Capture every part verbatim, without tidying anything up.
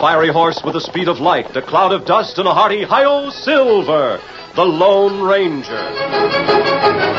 fiery horse with the speed of light, a cloud of dust, and a hearty hi-yo Silver, the Lone Ranger.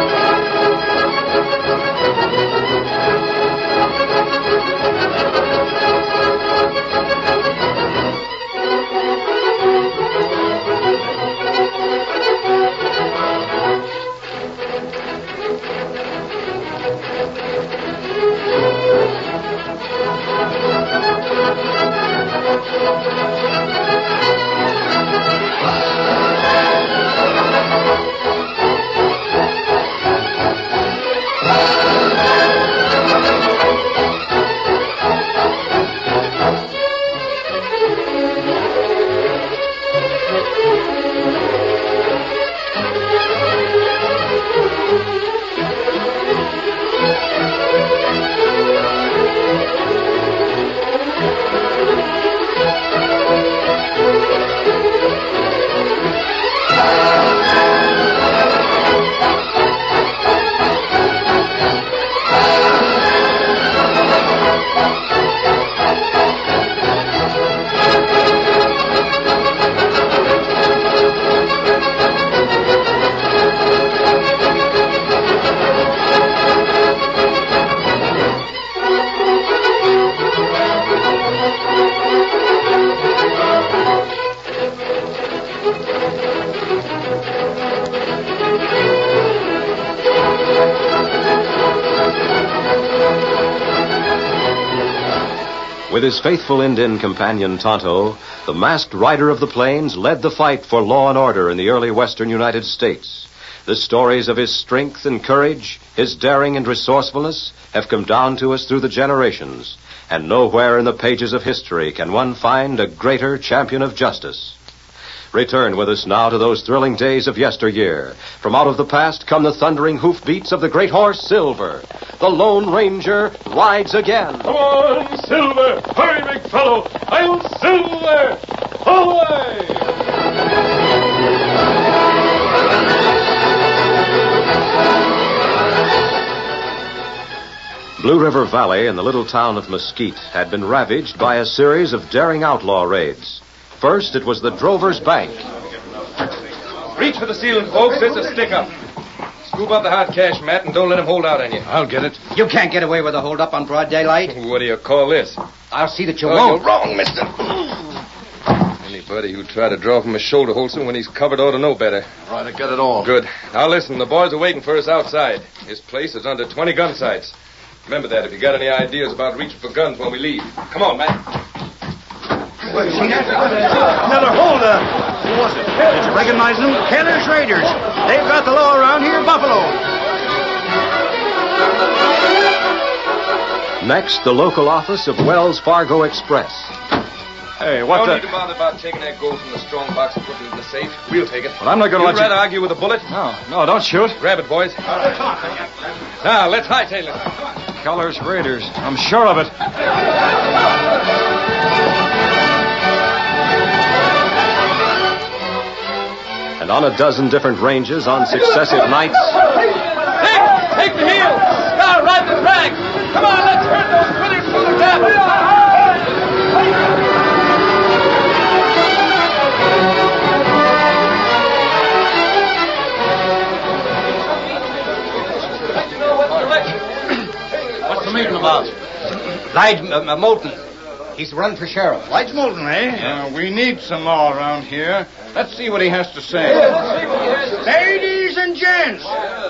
With his faithful Indian companion Tonto, the masked rider of the plains led the fight for law and order in the early western United States. The stories of his strength and courage, his daring and resourcefulness, have come down to us through the generations, and nowhere in the pages of history can one find a greater champion of justice. Return with us now to those thrilling days of yesteryear. From out of the past come the thundering hoofbeats of the great horse Silver. The Lone Ranger rides again. Come on, Silver! Hurry, big fellow! I'm Silver! Away! Blue River Valley and the little town of Mesquite had been ravaged by a series of daring outlaw raids. First, it was the Drover's Bank. Reach for the ceiling, folks. It's a stick-up. Scoop up the hot cash, Matt, and don't let him hold out on you. I'll get it. You can't get away with a hold-up on broad daylight. What do you call this? I'll see that you Oh, won't. you're wrong, mister. Anybody who tried to draw from his shoulder holster when he's covered ought to know better. Right, I got it all. Good. Now listen, the boys are waiting for us outside. This place is under twenty gun sights. Remember that if you got any ideas about reaching for guns when we leave. Come on, Matt. Another holdup. Who was it? Did you recognize them? Keller's Raiders. They've got the law around here in Buffalo. Next, the local office of Wells Fargo Express. Hey, what Don't the... need to bother about taking that gold from the strong box and putting it in the safe. We'll take it. Well, I'm not going to You'd let rather you... argue with a bullet? No, no, don't shoot. Grab it, boys. Now, let's hightail it. Keller's Raiders. I'm sure of it. And on a dozen different ranges on successive nights... Take, take the heel. Now, ride the drag. Come on, let's hurt those critters through the gap. What's the meeting about? Lige uh, Moulton. He's running for sheriff. Lige Moulton, eh? Uh, we need some law around here. Let's see what he has to say. Ladies and gents,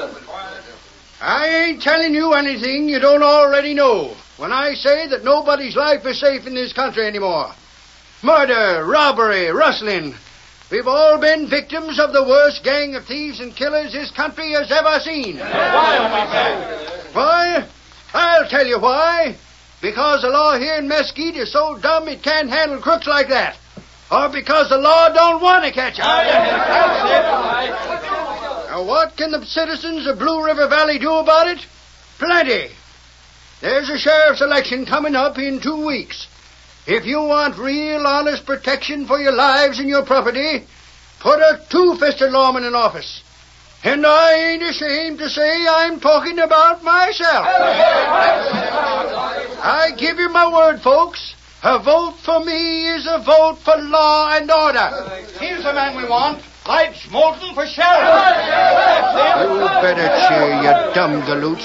I ain't telling you anything you don't already know when I say that nobody's life is safe in this country anymore. Murder, robbery, rustling. We've all been victims of the worst gang of thieves and killers this country has ever seen. Why? I'll tell you why. Because the law here in Mesquite is so dumb it can't handle crooks like that. Or because the law don't want to catch them. Now, what can the citizens of Blue River Valley do about it? Plenty. There's a sheriff's election coming up in two weeks. If you want real honest protection for your lives and your property, put a two-fisted lawman in office. And I ain't ashamed to say I'm talking about myself. I give you my word, folks. A vote for me is a vote for law and order. Here's the man we want. Lige Moulton for sheriff. You better cheer, you dumb galoots.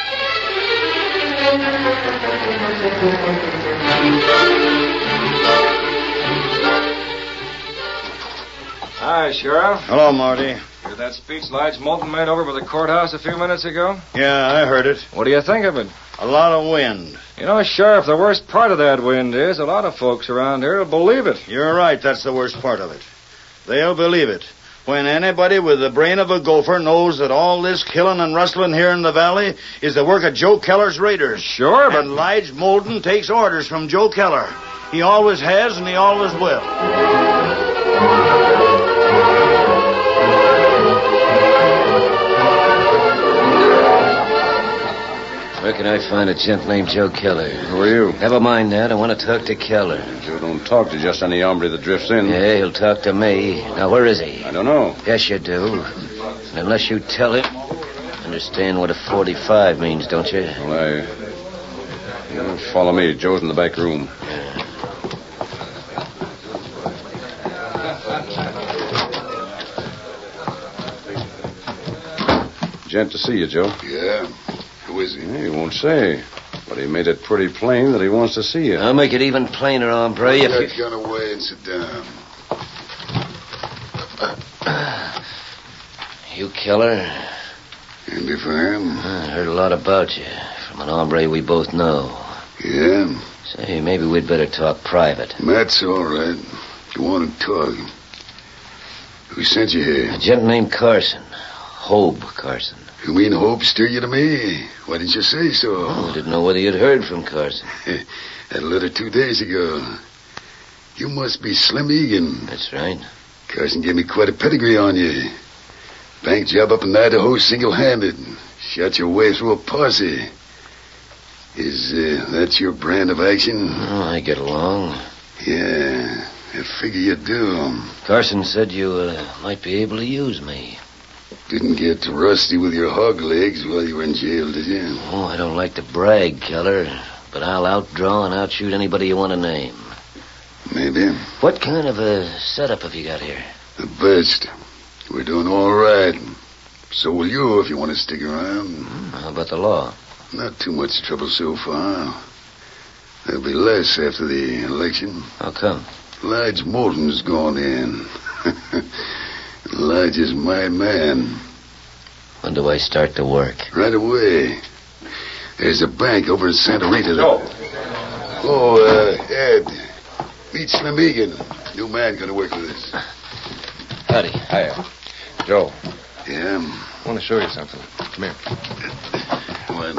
Hi, Sheriff. Hello, Marty. Hear that speech Lige Moulton made over by the courthouse a few minutes ago? Yeah, I heard it. What do you think of it? A lot of wind. You know, Sheriff, the worst part of that wind is a lot of folks around here will believe it. You're right, that's the worst part of it. They'll believe it. When anybody with the brain of a gopher knows that all this killing and rustling here in the valley is the work of Joe Keller's raiders. Sure, but... And Lige Moulton takes orders from Joe Keller. He always has and he always will. Where can I find a gent named Joe Keller? Who are you? Never mind that. I want to talk to Keller. Joe don't talk to just any hombre that drifts in. Yeah, he'll talk to me. Now, where is he? I don't know. Yes, you do. And unless you tell him, understand what a forty-five means, don't you? Well, I... You follow me. Joe's in the back room. Gent to see you, Joe. Yeah? Who is he? He won't say. But he made it pretty plain that he wants to see you. I'll make it even plainer, hombre. Put If that you... gun away and sit down. You Keller? And if I am? I heard a lot about you from an hombre we both know. Yeah? Say, maybe we'd better talk private. That's all right. Go on and talk. Who sent you here? A gent named Carson. Hobe Carson. You mean Hope steer you to me? Why didn't you say so? Oh, I didn't know whether you'd heard from Carson. That letter two days ago. You must be Slim Egan. That's right. Carson gave me quite a pedigree on you. Bank job up in Idaho single-handed. Shot your way through a posse. Is uh, that your brand of action? Oh, I get along. Yeah, I figure you do. Carson said you uh, might be able to use me. Didn't get rusty with your hog legs while you were in jail, did you? Oh, I don't like to brag, Keller, but I'll outdraw and outshoot anybody you want to name. Maybe. What kind of a setup have you got here? The best. We're doing all right. So will you if you want to stick around. How about the law? Not too much trouble so far. There'll be less after the election. How come? Lige Moulton's gone in. Lige is my man. When do I start to work? Right away. There's a bank over in Santa Rita. Joe. Oh, uh, Ed. Meet Slim Egan. New man gonna work with us. Howdy. Hiya. Joe, Yeah? I want to show you something. Come here. What?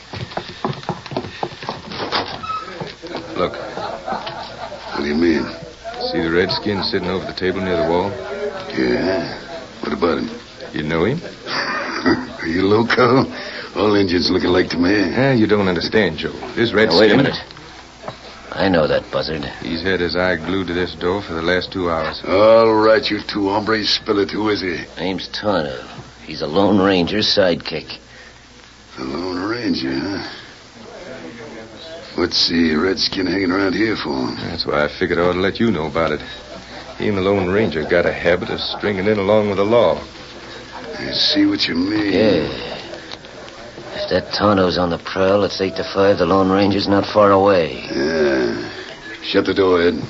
Look. What do you mean? See the redskin sitting over the table near the wall? Yeah? What about him? You know him? Are you loco? All Indians look alike to me. Eh, you don't understand, Joe. This Now, redskin... wait a minute. I know that buzzard. He's had his eye glued to this door for the last two hours. All right, you two hombres, spill it. Who is he? Name's Tonto. He's a Lone Ranger's sidekick. The Lone Ranger, huh? What's the redskin hanging around here for? That's why I figured I ought to let you know about it. He and the Lone Ranger got a habit of stringing in along with the law. I see what you mean. Yeah. If that Tonto's on the prowl, it's eight to five. The Lone Ranger's not far away. Yeah. Shut the door, Ed.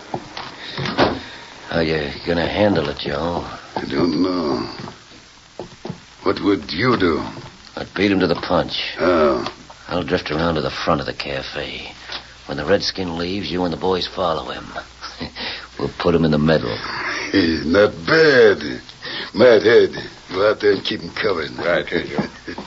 How you gonna handle it, Joe? I don't know. What would you do? I'd beat him to the punch. How? I'll drift around to the front of the cafe. When the redskin leaves, you and the boys follow him. We'll put him in the middle. Not bad. Matt, Ed, go out there and keep him covered. Right, here, Joe.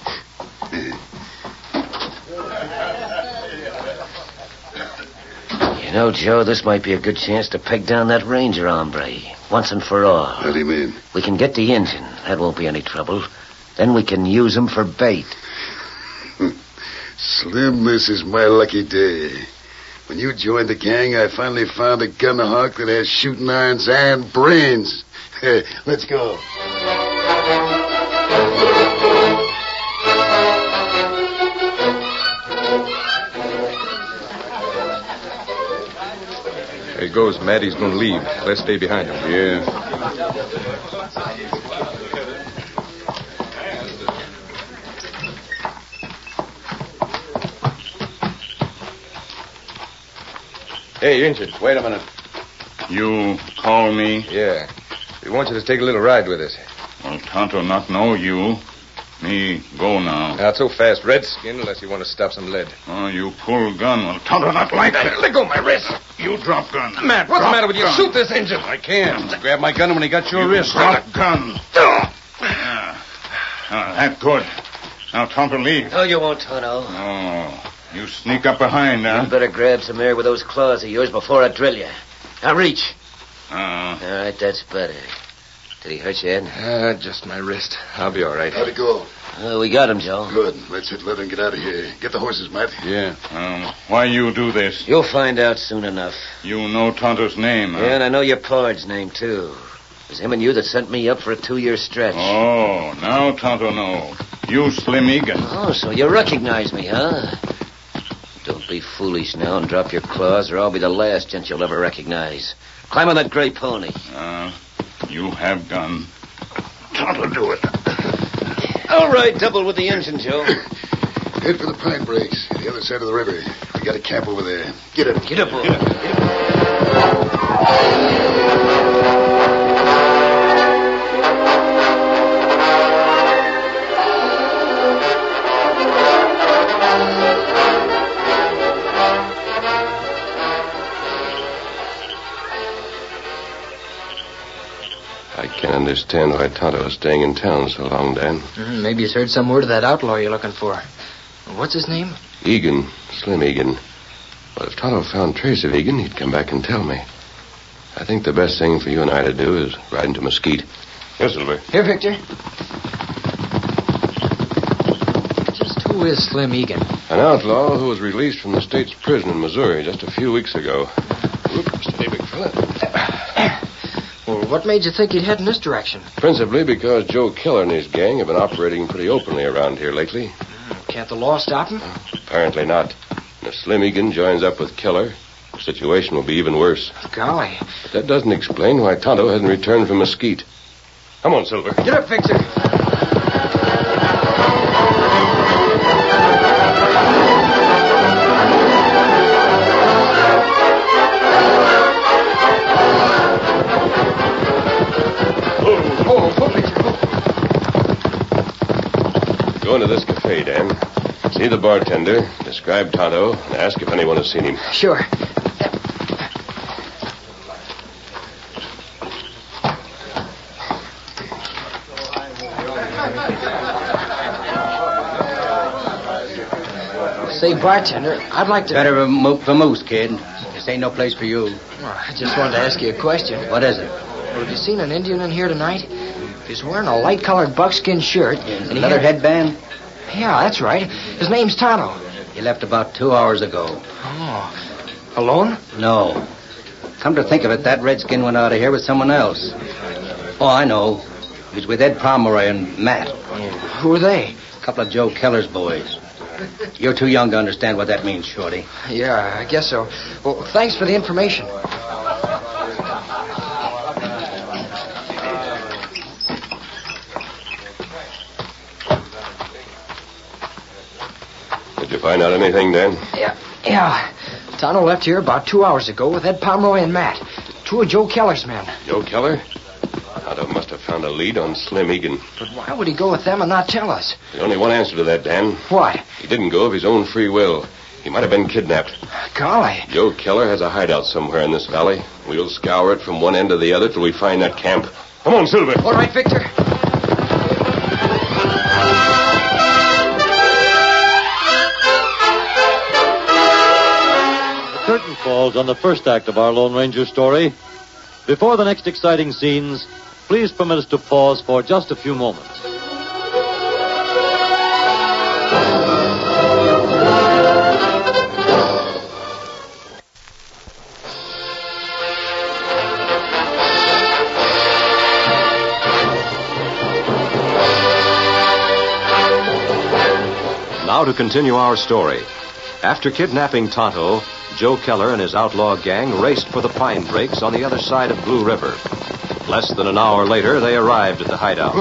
You know, Joe, this might be a good chance to peg down that ranger hombre, once and for all. What do you mean? We can get the engine. That won't be any trouble. Then we can use him for bait. Slim, this is my lucky day. When you joined the gang, I finally found a gun hawk that has shooting irons and brains. Let's go. There he goes, Matt. He's going to leave. Let's stay behind him. Yeah. Hey, Injun, wait a minute. You call me? Yeah. We want you to take a little ride with us. Well, Tonto not know you. Me go now. Not so fast, Redskin, unless you want to stop some lead. Oh, you pull gun. Well, Tonto not like that. Let go of my wrist. You drop gun. Matt, what's Drop the matter with you? gun. Shoot this engine. I can't. Grab my gun when he got your You wrist. Drop gun. Ah, ah, that good. Now, Tonto, leave. No, you won't, Tonto. Oh, you sneak up behind, huh? You better grab some air with those claws of yours before I drill you. Now reach. Uh, All right, that's better. Did he hurt you, Ed? Uh, just my wrist. I'll be all right. How'd it go? Oh, we got him, Joe. Good. Let's hit leather and get out of here. Get the horses, Matt. Yeah. um, why you do this? You'll find out soon enough. You know Tonto's name, huh? Yeah, and I know your pard's name, too. It was him and you that sent me up for a two-year stretch. Oh, now Tonto know. You Slim Egan. Oh, so you recognize me, huh? Don't be foolish now and drop your claws, or I'll be the last gent you'll ever recognize. Climb on that gray pony. Uh, you have gun. Tonto do it. All right, double with the engine, Joe. Head for the pine breaks, the other side of the river. We got a camp over there. Get it. Get up, boy. Get up. I can't understand why Tonto is staying in town so long, Dan. Mm, maybe he's heard some word of that outlaw you're looking for. What's his name? Egan. Slim Egan. Well, if Tonto found trace of Egan, he'd come back and tell me. I think the best thing for you and I to do is ride into Mesquite. Yes, Silver. Here, Victor. Just who is Slim Egan? An outlaw who was released from the state's prison in Missouri just a few weeks ago. Whoop, steady, big fella. Well, what made you think he'd head in this direction? Principally because Joe Keller and his gang have been operating pretty openly around here lately. Mm, can't the law stop him? Apparently not. And if Slim Egan joins up with Keller, the situation will be even worse. Golly. But that doesn't explain why Tonto hasn't returned from Mesquite. Come on, Silver. Get up, Victor. Go into this cafe, Dan. See the bartender, describe Tonto, and ask if anyone has seen him. Sure. Say, bartender, I'd like to... Better vamoose, kid. This ain't no place for you. Oh, I just wanted to ask you a question. What is it? Well, have you seen an Indian in here tonight? He's wearing a light-colored buckskin shirt. And he Leather had- headband? Yeah, that's right. His name's Tonto. He left about two hours ago. Oh. Alone? No. Come to think of it, that redskin went out of here with someone else. Oh, I know. He was with Ed Pomeroy and Matt. Who are they? A couple of Joe Keller's boys. You're too young to understand what that means, Shorty. Yeah, I guess so. Well, thanks for the information. Did you find out anything, Dan? Yeah, yeah. Tonto left here about two hours ago with Ed Pomeroy and Matt. Two of Joe Keller's men. Joe Keller? Tonto must have found a lead on Slim Egan. But why would he go with them and not tell us? There's only one answer to that, Dan. What? He didn't go of his own free will. He might have been kidnapped. Golly. Joe Keller has a hideout somewhere in this valley. We'll scour it from one end to the other till we find that camp. Come on, Silver. All right, Victor. The curtain falls on the first act of our Lone Ranger story. Before the next exciting scenes, please permit us to pause for just a few moments. Now to continue our story. After kidnapping Tonto, Joe Keller and his outlaw gang raced for the pine breaks on the other side of Blue River. Less than an hour later, they arrived at the hideout.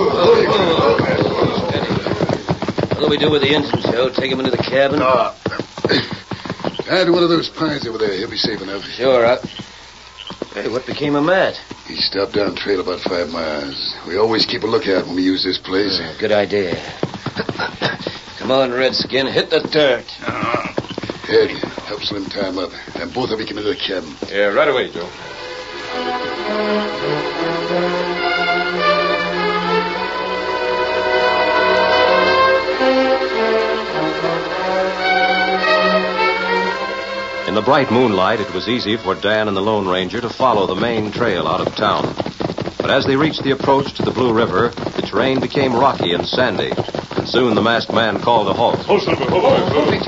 What'll we do with the engine, Joe? Take him into the cabin? Uh, add one of those pines over there. He'll be safe enough. Sure. I... Hey, what became of Matt? He stopped down trail about five miles. We always keep a lookout when we use this place. Uh, good idea. Come on, Redskin. Hit the dirt. Uh, Ed, help Slim tie him up. And both of you come into the cabin. Yeah, right away, Joe. In the bright moonlight, it was easy for Dan and the Lone Ranger to follow the main trail out of town. But as they reached the approach to the Blue River, the terrain became rocky and sandy. And soon the masked man called a halt. Oh, Silver, oh, boy.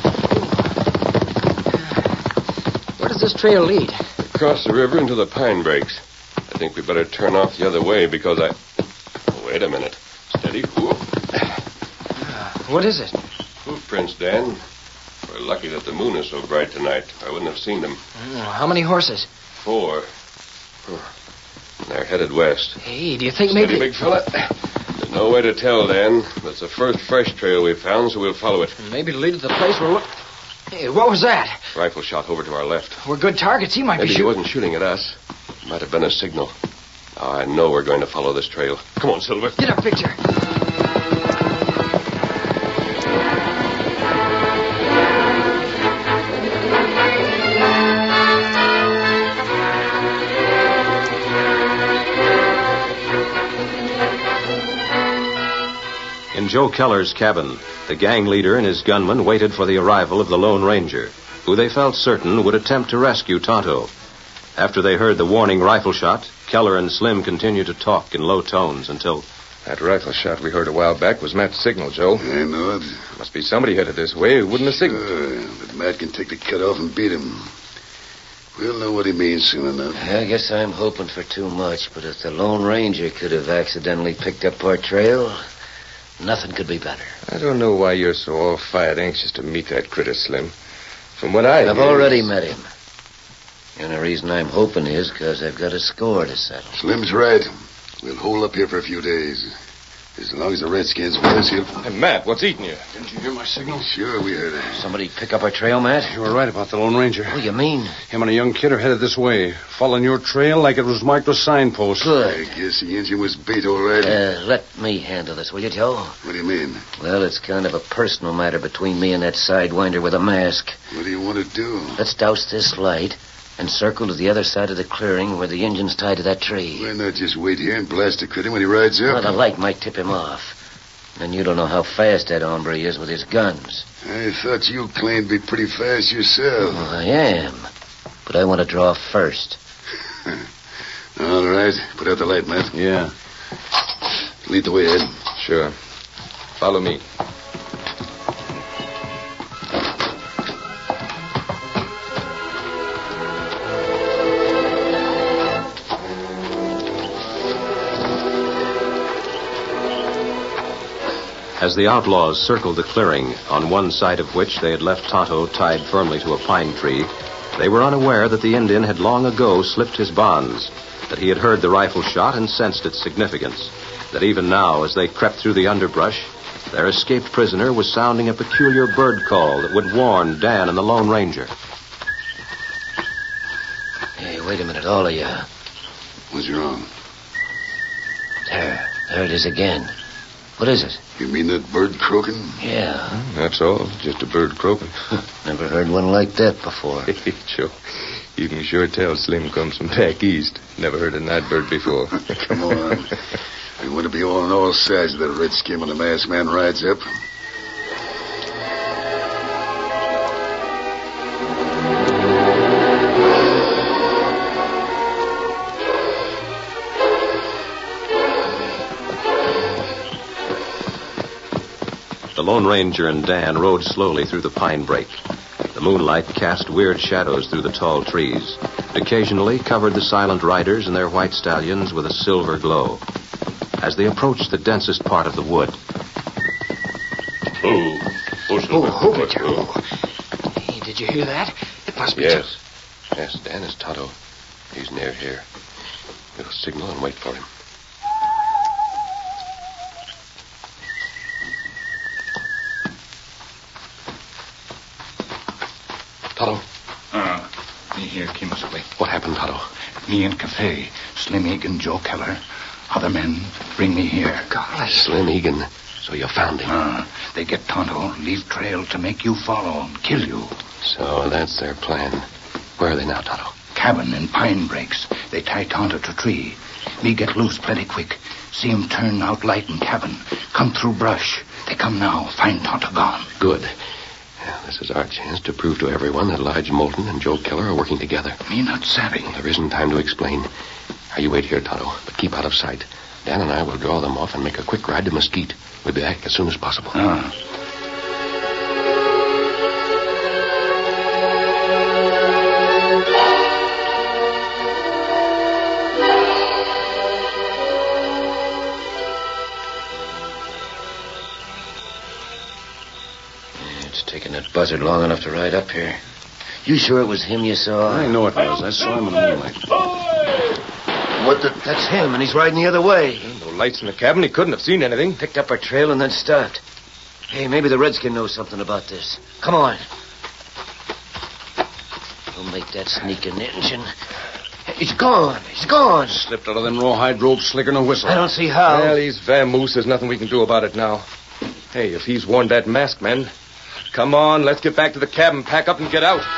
Where does this trail lead? Across the river into the pine breaks. I think we better turn off the other way because I... Oh, wait a minute. Steady. Whoop. What is it? Footprints, Dan. We're lucky that the moon is so bright tonight. I wouldn't have seen them. Oh, how many horses? Four. They're headed west. Hey, do you think Steady, maybe... big fella. There's no way to tell, Dan. That's the first fresh trail we've found, so we'll follow it. Maybe it'll lead to the place we're looking... Hey, what was that? Rifle shot over to our left. We're good targets. He might Maybe be he shooting... wasn't shooting at us. It might have been a signal. Oh, I know we're going to follow this trail. Come on, Silver. Get a picture. In Joe Keller's cabin, the gang leader and his gunmen waited for the arrival of the Lone Ranger, who they felt certain would attempt to rescue Tonto. After they heard the warning rifle shot, Keller and Slim continued to talk in low tones until... That rifle shot we heard a while back was Matt's signal, Joe. I know it. Must be somebody headed this way who wouldn't have signaled. Sure, but Matt can take the cut off and beat him. We'll know what he means soon enough. I guess I'm hoping for too much, but if the Lone Ranger could have accidentally picked up our trail, nothing could be better. I don't know why you're so all-fired anxious to meet that critter, Slim. From what I... I've hear, already met him. The only reason I'm hoping is because I've got a score to settle. Slim's right. We'll hold up here for a few days. As long as the Redskins with us, he'll... Hey, Matt, what's eating you? Didn't you hear my signal? Sure, we heard it. Somebody pick up our trail, Matt? You were right about the Lone Ranger. What do you mean? Him and a young kid are headed this way, following your trail like it was marked with signposts. Good. I guess the engine was beat all right. Uh, let me handle this, will you, Joe? What do you mean? Well, it's kind of a personal matter between me and that sidewinder with a mask. What do you want to do? Let's douse this light and circle to the other side of the clearing where the engine's tied to that tree. Why not just wait here and blast the critter when he rides up? Well, the light might tip him off. And you don't know how fast that hombre is with his guns. I thought you claimed to be pretty fast yourself. Well, I am. But I want to draw first. All right. Put out the light, Matt. Yeah. Lead the way, Ed. Sure. Follow me. As the outlaws circled the clearing, on one side of which they had left Tonto tied firmly to a pine tree, they were unaware that the Indian had long ago slipped his bonds, that he had heard the rifle shot and sensed its significance, that even now, as they crept through the underbrush, their escaped prisoner was sounding a peculiar bird call that would warn Dan and the Lone Ranger. Hey, wait a minute, all of you. What's wrong? There, there it is again. What is it? You mean that bird croaking? Yeah. That's all. Just a bird croaking. Never heard one like that before. Joe, you can sure tell Slim comes from back east. Never heard a night bird before. Come on. We want to be on all sides of that redskin when the masked man rides up. The Lone Ranger and Dan rode slowly through the pine brake. The moonlight cast weird shadows through the tall trees, and occasionally covered the silent riders and their white stallions with a silver glow. As they approached the densest part of the wood... Oh, oh, Oh, hold it, Joe. Hey, did you hear that? must be Yes. Yes, Dan is Tonto. He's near here. We'll signal and wait for him. Tonto. Uh, me here, Kimsley. What happened, Tonto? Me in cafe. Slim Egan, Joe Keller. Other men bring me here. Golly. Slim Egan. So you found him. Uh, they get Tonto, leave trail to make you follow and kill you. So that's their plan. Where are they now, Tonto? Cabin in pine breaks. They tie Tonto to tree. Me get loose plenty quick. See 'em turn out light in cabin. Come through brush. They come now. Find Tonto gone. Good. Yeah, this is our chance to prove to everyone that Lige Moulton and Joe Keller are working together. Me not savvy. Well, there isn't time to explain. Now, you wait here, Tonto, but keep out of sight. Dan and I will draw them off and make a quick ride to Mesquite. We'll be back as soon as possible. Uh. It's taken that buzzard long enough to ride up here. You sure it was him you saw? I know it was. I saw him in the moonlight. What the? That's him, and he's riding the other way. No lights in the cabin. He couldn't have seen anything. Picked up our trail and then stopped. Hey, maybe the redskin knows something about this. Come on. Don't make that sneaking engine. He's gone. He's gone. Slipped out of them rawhide ropes slicker than a whistle. I don't see how. Well, he's vamoose. There's nothing we can do about it now. Hey, if he's warned that masked man, come on, let's get back to the cabin, pack up and get out.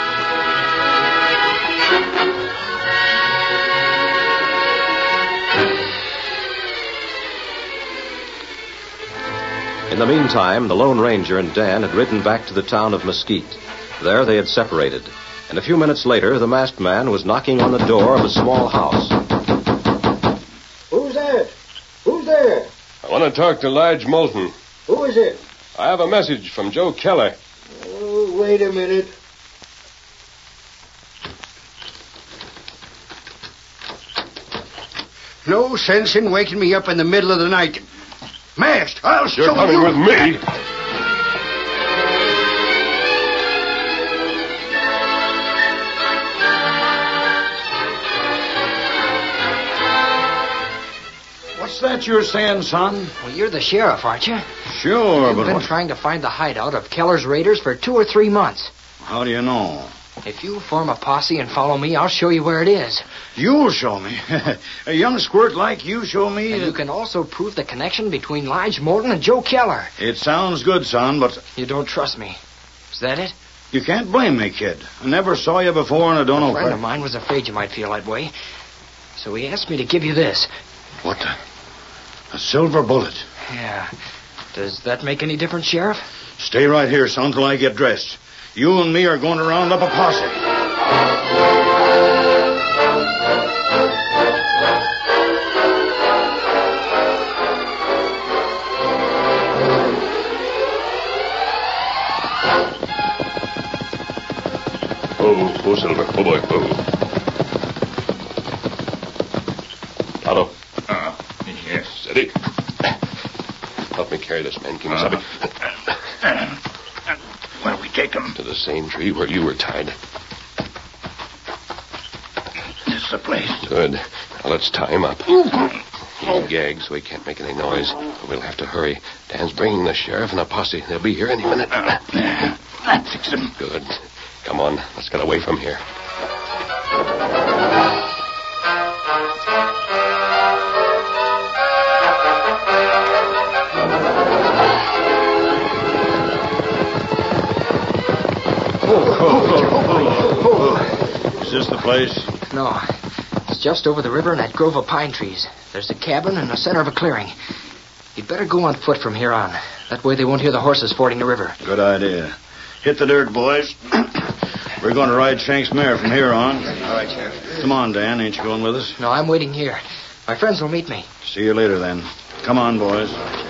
In the meantime, the Lone Ranger and Dan had ridden back to the town of Mesquite. There they had separated, and a few minutes later, the masked man was knocking on the door of a small house. Who's that? Who's there? I want to talk to Lige Moulton. Who is it? I have a message from Joe Keller. Oh, wait a minute. No sense in waking me up in the middle of the night. Masked, I'll show you. You're coming with me. What's that you're saying, son? Well, you're the sheriff, aren't you? Sure, You've but been what... trying to find the hideout of Keller's raiders for two or three months. How do you know? If you form a posse and follow me, I'll show you where it is. You'll show me. A young squirt like you show me... And that... you can also prove the connection between Lige Moulton and Joe Keller. It sounds good, son, but... You don't trust me. Is that it? You can't blame me, kid. I never saw you before, and I don't know... A friend where... of mine was afraid you might feel that way. So he asked me to give you this. What the... A silver bullet. Yeah. Does that make any difference, Sheriff? Stay right here, son, till I get dressed. You and me are going to round up a posse. Oh, oh, Silver. Oh, boy. Oh. Tonto. Uh, yes. Steady. Help me carry this man, Kimasabi. Uh, uh, where do we take him? To the same tree where you were tied. This is the place. Good. Now let's tie him up. He's gagged, so he can't make any noise. But we'll have to hurry. Dan's bringing the sheriff and a posse. They'll be here any minute. Uh, uh, that fix him. Good. Come on. Let's get away from here. Is this the place? No. It's just over the river in that grove of pine trees. There's a cabin in the center of a clearing. You'd better go on foot from here on. That way they won't hear the horses fording the river. Good idea. Hit the dirt, boys. We're going to ride Shank's mare from here on. All right, Sheriff. Come on, Dan. Ain't you going with us? No, I'm waiting here. My friends will meet me. See you later, then. Come on, boys.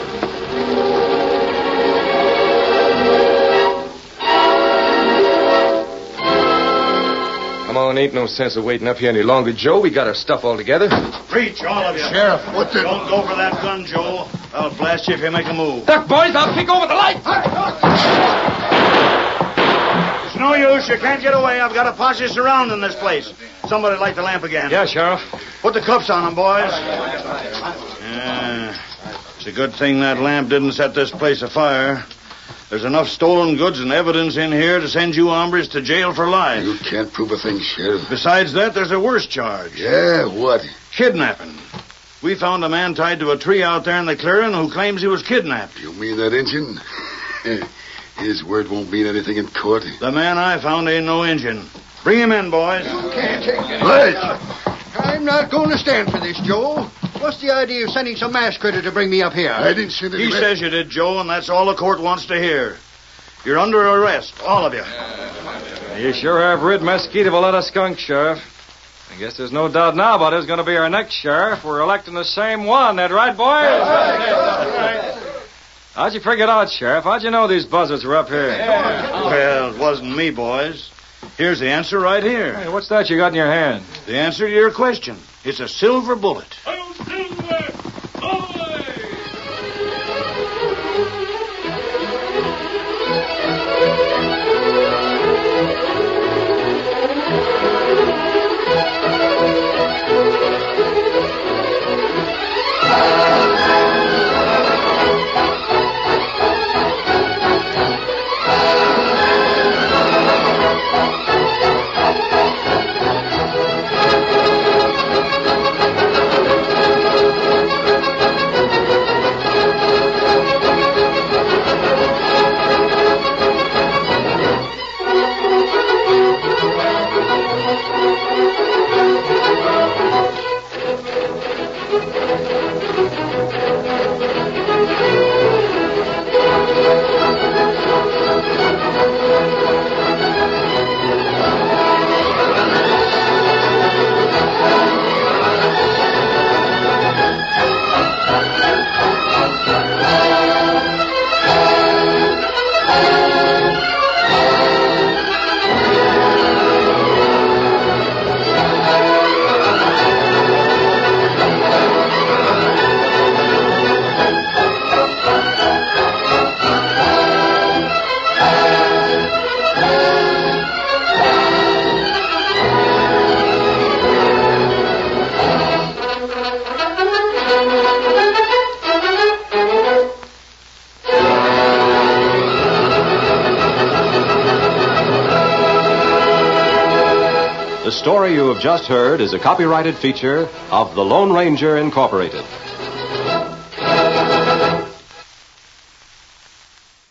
Come on, ain't no sense of waiting up here any longer, Joe. We got our stuff all together. Preach, all of you. Sheriff, what the... Don't go for that gun, Joe. I'll blast you if you make a move. Duck, boys, I'll pick over the light. There's no use. You can't get away. I've got a posse surrounding this place. Somebody light the lamp again. Yeah, Sheriff. Put the cuffs on them, boys. Yeah. It's a good thing that lamp didn't set this place afire. There's enough stolen goods and evidence in here to send you hombres to jail for life. You can't prove a thing, Sheriff. Besides that, there's a worse charge. Yeah, what? Kidnapping. We found a man tied to a tree out there in the clearing who claims he was kidnapped. You mean that Injun? His word won't mean anything in court. The man I found ain't no Injun. Bring him in, boys. You can't take it. Right. I'm not going to stand for this, Joe. What's the idea of sending some mass critter to bring me up here? I didn't send He any... says you did, Joe, and that's all the court wants to hear. You're under arrest, all of you. You sure have rid Mesquite of a lot of skunks, Sheriff. I guess there's no doubt now about who's going to be our next sheriff. We're electing the same one. That right, boys? Right. How'd you figure it out, Sheriff? How'd you know these buzzards were up here? Well, it wasn't me, boys. Here's the answer right here. Hey, what's that you got in your hand? The answer to your question. It's a silver bullet. The story you have just heard is a copyrighted feature of the Lone Ranger Incorporated.